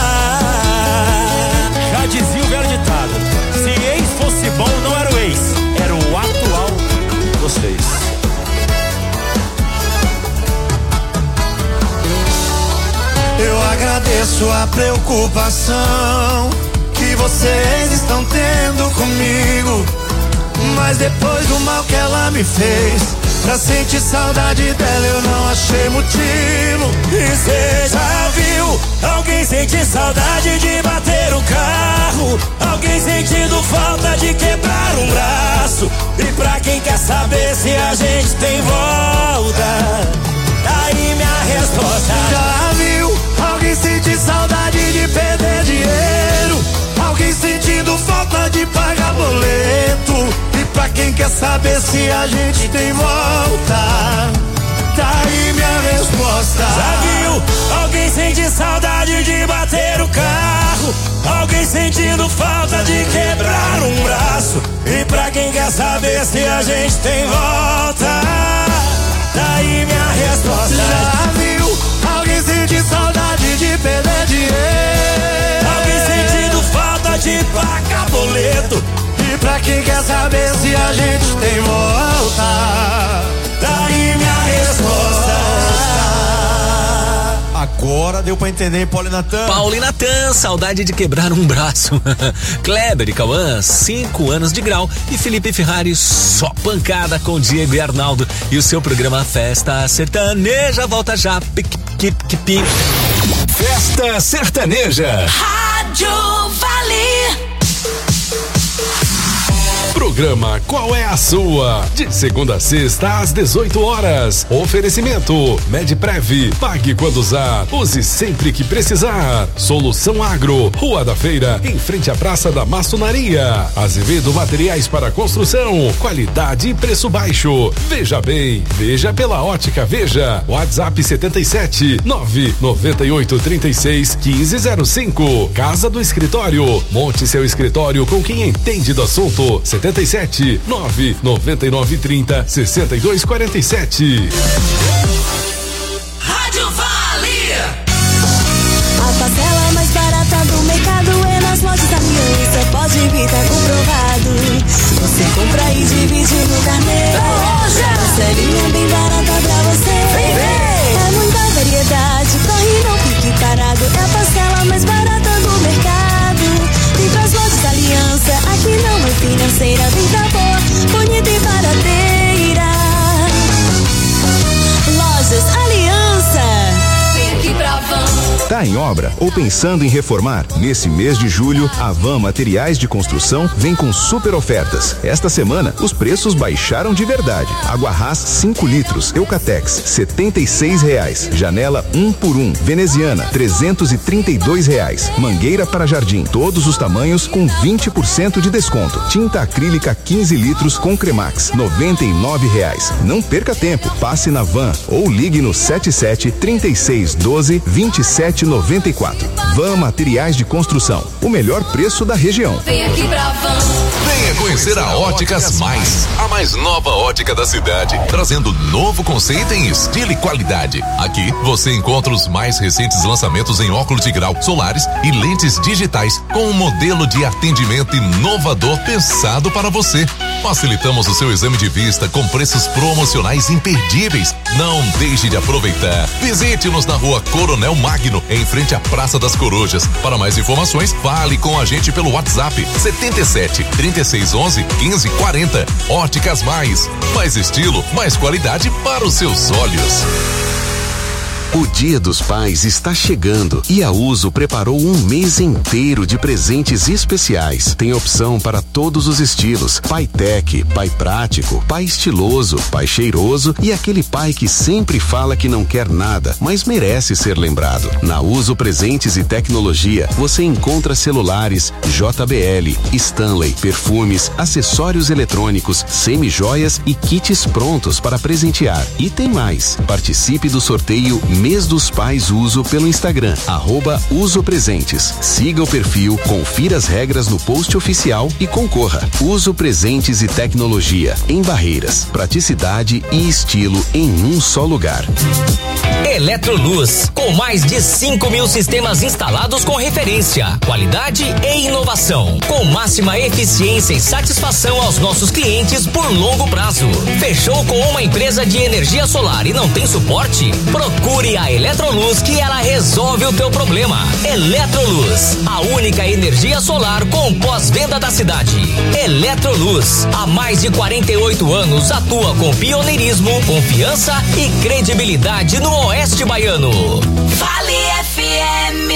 Já dizia o velho ditado: se ex fosse bom, não era o ex, era o atual vocês. Eu agradeço a preocupação que vocês estão tendo comigo, mas depois do mal que ela me fez, pra sentir saudade dela eu não achei motivo. E cê já viu alguém sentir saudade de bater o carro? Alguém sentindo falta de quebrar um braço? E pra quem quer saber se a gente tem volta, daí minha resposta. Já viu alguém sentir saudade de perder dinheiro? Alguém sentindo falta de pagar boleto? E pra quem quer saber se a gente tem volta, tá aí minha resposta. Já viu alguém sentir saudade de bater o carro? viu alguém sentindo falta de quebrar um braço? E pra quem quer saber se a gente tem volta, daí minha resposta. Já viu alguém sentir saudade de perder dinheiro? Alguém sentindo falta de pagar boleto? E pra quem quer saber se a gente tem volta, daí minha resposta. Agora deu pra entender, Paulinatan. Paulinatan, saudade de quebrar um braço. Kleber e Cauã, cinco anos de grau. E Felipe Ferrari, só pancada com Diego e Arnaldo. E o seu programa Festa Sertaneja volta já. Pique, pique, pique. Festa Sertaneja. Rádio Vale. Programa Qual é a Sua? De segunda a sexta às dezoito horas. Oferecimento Medprev. Pague quando usar. Use sempre que precisar. Solução Agro. Rua da Feira, em frente à Praça da Maçonaria. Azevedo Materiais para Construção. Qualidade e preço baixo. Veja bem. Veja pela Ótica Veja. WhatsApp setenta e sete nove noventa e oito trinta e seis quinze zero cinco. Casa do Escritório. Monte seu escritório com quem entende do assunto. setenta e sete nove noventa e nove trinta sessenta e dois quarenta e sete. Rádio Vale. A parcela mais barata do mercado é nas lojas Aliança. Pode vir, tá comprovado. Você compra e divide no carnê. Parcelinha bem barata pra você. Vem, vem. É muita variedade, corre não fique parado. É a parcela mais barata do mercado. Vem pras lojas Aliança, aqui não é financeira. Vem pra boa, bonita e barateira. Lojas Aliança. Vem aqui pra Van. Tá em obra ou pensando em reformar? Nesse mês de julho, a Van Materiais de Construção vem com super ofertas. Esta semana, os preços baixaram de verdade. Água Ras cinco litros, Eucatex setenta e seis reais. Janela um por um, veneziana trezentos e trinta e dois reais. Mangueira para jardim, todos os tamanhos com vinte por cento de desconto. Tinta acrílica quinze litros com Cremax noventa e nove reais. Não perca tempo, passe na Van ou ligue no sete sete trinta e seis doze vinte e sete noventa e quatro. Van Materiais de Construção, o melhor preço da região. Vem aqui pra Van. Venha conhecer a Óticas Mais, a mais nova ótica da cidade, trazendo novo conceito em estilo e qualidade. Aqui você encontra os mais recentes lançamentos em óculos de grau, solares e lentes digitais, com um modelo de atendimento inovador pensado para você. Facilitamos o seu exame de vista com preços promocionais imperdíveis. Não deixe de aproveitar. Visite-nos na Rua Coronel Magno, em frente à Praça das Corujas. Para mais informações, fale com a gente pelo WhatsApp setenta e sete trinta e seis onze quinze quarenta. Óticas Mais. Mais estilo, mais qualidade para os seus olhos. O Dia dos Pais está chegando e a Uso preparou um mês inteiro de presentes especiais. Tem opção para todos os estilos: pai tech, pai prático, pai estiloso, pai cheiroso e aquele pai que sempre fala que não quer nada, mas merece ser lembrado. Na Uso Presentes e Tecnologia, você encontra celulares, J B L, Stanley, perfumes, acessórios eletrônicos, semi-joias e kits prontos para presentear. E tem mais. Participe do sorteio Mês dos Pais Uso pelo Instagram, arroba Uso Presentes. Siga o perfil, confira as regras no post oficial e concorra. Uso Presentes e Tecnologia, em Barreiras. Praticidade e estilo em um só lugar. Eletroluz, com mais de cinco mil sistemas instalados com referência, qualidade e inovação, com máxima eficiência e satisfação aos nossos clientes por longo prazo. Fechou com uma empresa de energia solar e não tem suporte? Procure a Eletroluz que ela resolve o teu problema. Eletroluz, a única energia solar com pós-venda da cidade. Eletroluz, há mais de quarenta e oito anos atua com pioneirismo, confiança e credibilidade no Oeste Baiano. Vale F M.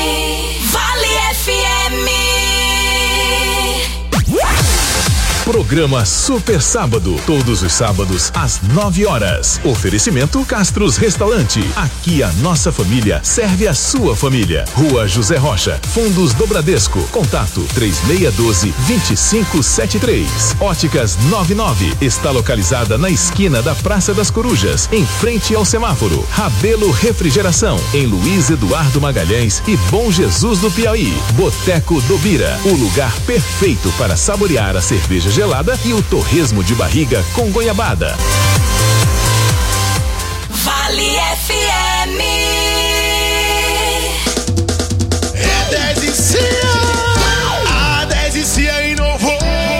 Vale F M. Programa Super Sábado, todos os sábados às nove horas. Oferecimento Castros Restaurante. Aqui a nossa família serve a sua família. Rua José Rocha, Fundos do Bradesco. Contato três seis um dois, dois cinco sete três. Óticas noventa e nove está localizada na esquina da Praça das Corujas, em frente ao semáforo. Rabelo Refrigeração, em Luiz Eduardo Magalhães e Bom Jesus do Piauí. Boteco do Bira, o lugar perfeito para saborear a cerveja gelada e o torresmo de barriga com goiabada. Vale F M. É dez e Cia, a dez e Cia inovou.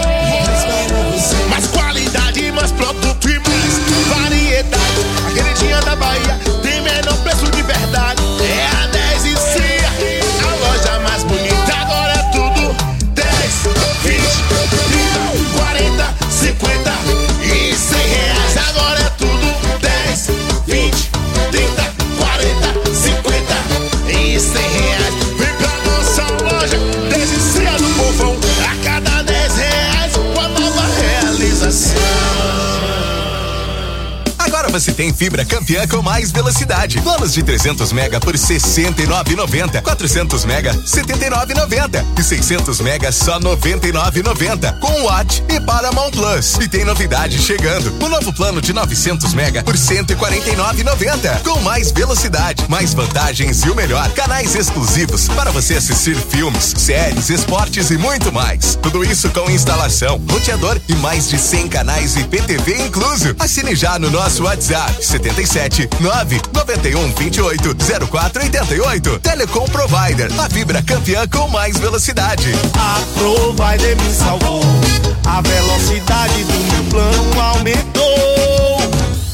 Mais qualidade, mais produto e mais variedade. A queridinha da Bahia tem menor preço de verdade. É a dez e Cia, a loja mais bonita. Agora é tudo dez, vinte, trinta, quarenta, cinquenta e cem reais. Agora é tudo dez, vinte, trinta, quarenta, cinquenta e cem reais. Vem pra nossa loja, dez e Cia do povão. A cada dez reais, uma nova realização. Agora você tem fibra campeã com mais velocidade. Planos de trezentos mega por sessenta e nove reais e noventa centavos. quatrocentos mega, setenta e nove reais e noventa centavos. E seiscentos mega, só noventa e nove reais e noventa centavos. Com Watt e Paramount Plus. E tem novidade chegando. O novo plano de novecentos mega por cento e quarenta e nove reais e noventa centavos. Com mais velocidade, mais vantagens e o melhor, canais exclusivos para você assistir filmes, séries, esportes e muito mais. Tudo isso com instalação, roteador e mais de cem canais e P T V incluso. Assine já no nosso WhatsApp setenta e sete, nove, noventa e um, vinte e oito, zero quatro, oitenta e oito. Telecom Provider, a fibra campeã com mais velocidade. A Provider me salvou, a velocidade do meu plano aumentou.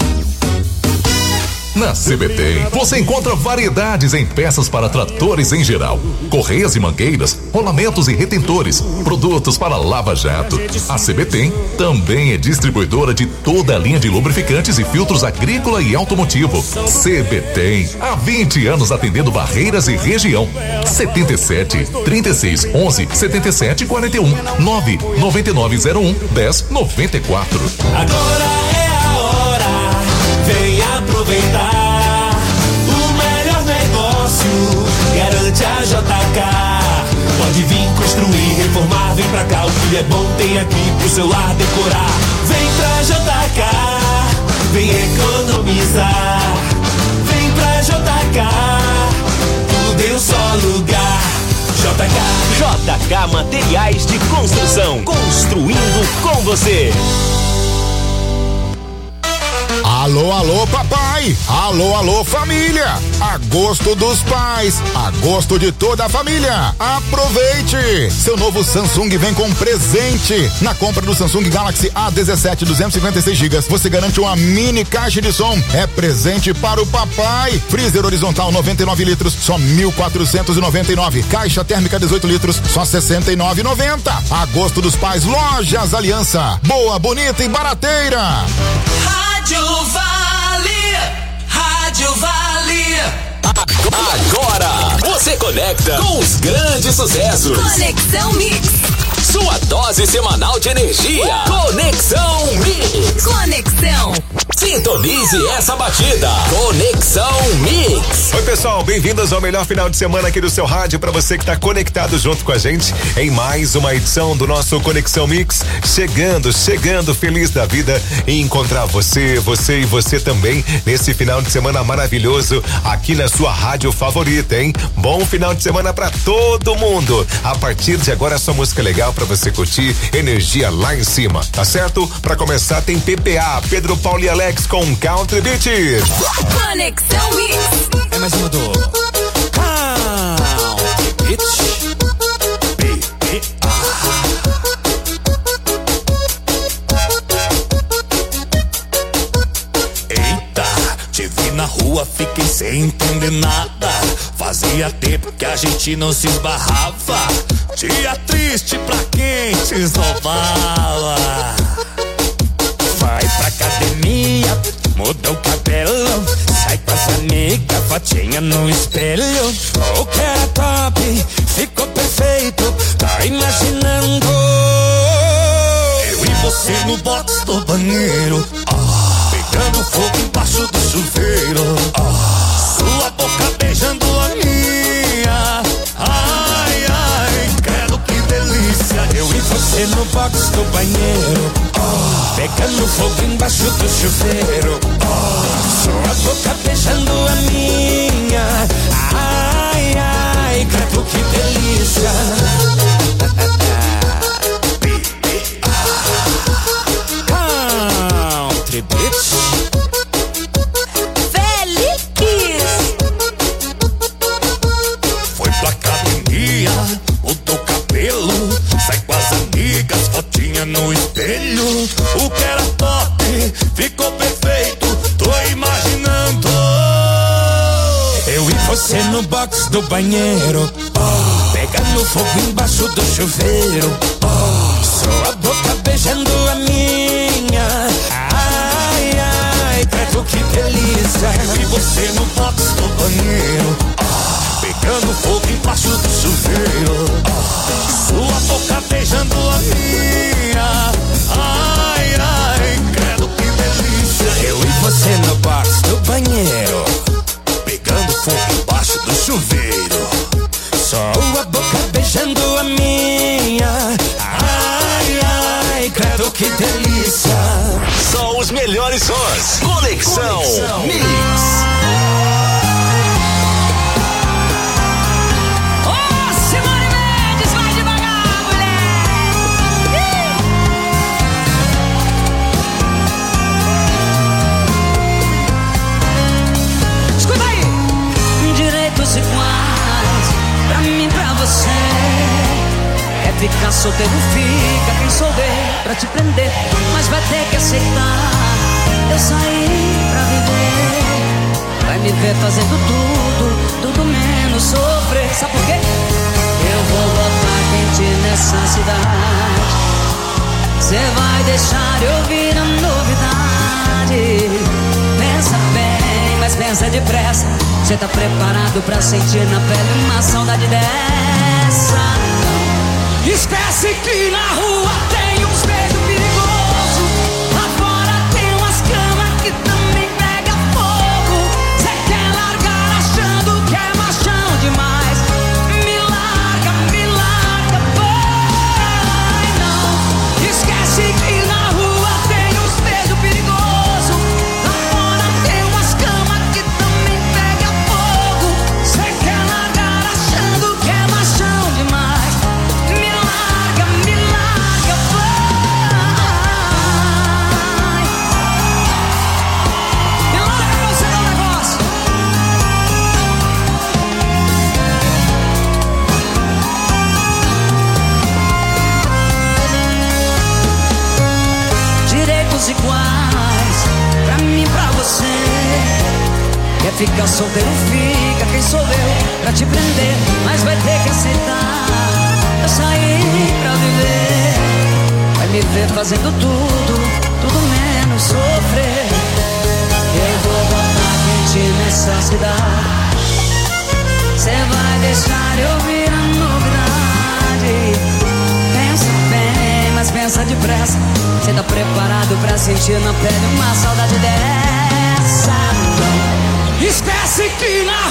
Na C B T você encontra variedades em peças para tratores em geral, correias e mangueiras, rolamentos e retentores, produtos para lava-jato. A C B T também é distribuidora de toda a linha de lubrificantes e filtros agrícola e automotivo. C B T, há vinte anos atendendo Barreiras e região. setenta e sete, trinta e seis, onze, setenta e sete, quarenta e um, nove, noventa e nove zero um, dez, noventa e quatro. Agora é a hora, vem aproveitar. O melhor negócio garante a J K. Pode vir construir, reformar, vem pra cá. O que é bom tem aqui pro seu lar decorar. Vem pra J K, vem economizar. Vem pra J K, tudo em um só lugar. J K. J K Materiais de Construção. Construindo com você. Alô, alô, papai! Alô, alô, família! Agosto dos pais, agosto de toda a família. Aproveite! Seu novo Samsung vem com presente. Na compra do Samsung Galaxy A dezessete duzentos e cinquenta e seis gigas, você garante uma mini caixa de som. É presente para o papai. Freezer horizontal noventa e nove litros, só mil quatrocentos e noventa e nove. Caixa térmica dezoito litros, só sessenta e nove reais e noventa centavos. Agosto dos pais, Lojas Aliança. Boa, bonita e barateira. Rádio Vale, Rádio Vale. Agora você conecta com os grandes sucessos. Conexão Mix. Sua dose semanal de energia. Conexão Mix. Conexão. Sintonize essa batida. Conexão Mix. Oi, pessoal, bem-vindos ao melhor final de semana aqui do seu rádio, para você que está conectado junto com a gente em mais uma edição do nosso Conexão Mix. Chegando, chegando, feliz da vida em encontrar você, você e você também nesse final de semana maravilhoso aqui na sua rádio favorita, hein? Bom final de semana para todo mundo. A partir de agora, só música legal para você curtir, energia lá em cima, tá certo? Para começar tem P P A, Pedro Paulo e Alex com Country Beat. Conexão Mix. É mais uma do Country Beat. P P A. Eita, te vi na rua, fiquei sem entender nada. Fazia tempo que a gente não se esbarrava. Dia triste pra quem te esnobava. Vai pra academia, muda o cabelo, sai com as amigas, fotinha no espelho. O que era top, ficou perfeito, tá imaginando? Eu você no box do banheiro, ah, pegando fogo embaixo do chuveiro, ah, sua boca beijando a minha, ai, ai, credo que delícia. Eu e você no box do banheiro, ah, pegando fogo embaixo do chuveiro, ah, sua boca beijando a minha, ai, ai, credo que delícia. Country bitch. Feliz. Foi pra academia, mudou cabelo, sai com as amigas, fotinha no espelho. O que era top ficou perfeito, tô imaginando. Eu e você no box do banheiro, oh, pegando fogo embaixo do chuveiro, oh, sua boca beijando a minha, ai, ai, credo que delícia. Eu e você no box do banheiro, oh, pegando fogo embaixo do chuveiro, oh, sua boca beijando a minha, ai, ai, credo que delícia. Eu e você no box do banheiro, pegando fogo embaixo do chuveiro, só a boca beijando a minha, ai, ai, credo que delícia. Só os melhores sons. Conexão, Conexão Mix. Iguais, pra mim, pra você. É ficar solteiro, fica quem souber pra te prender, mas vai ter que aceitar. Eu saí pra viver, vai me ver fazendo tudo, tudo menos sofrer. Sabe por quê? Eu vou botar quente nessa cidade, cê vai deixar eu ouvir a novidade. Pensa bem, mas pensa depressa. Cê tá preparado pra sentir na pele uma saudade dessa? Não. Esquece que na rua tem uns beijos perigosos, lá fora tem umas camas que também pega fogo. Cê quer largar achando que é machão demais? Me larga, me larga, vai não. Esquece que na rua tem uns beijos perigosos, lá fora tem umas camas que também pega fogo. Cê quer largar achando que é machão demais? Me larga, me larga, vai. Me larga pra você dar um negócio. Direitos iguais, pra mim, pra você. Quer ficar solteiro, fica quem sou eu pra te prender, mas vai ter que aceitar. Eu saí pra viver, vai me ver fazendo tudo, tudo menos sofrer. Eu vou botar quente nessa cidade, cê vai deixar eu ouvir a novidade. Pensa bem, mas pensa depressa. Cê tá preparado pra sentir na pele uma saudade dessa? Não. Esquece que na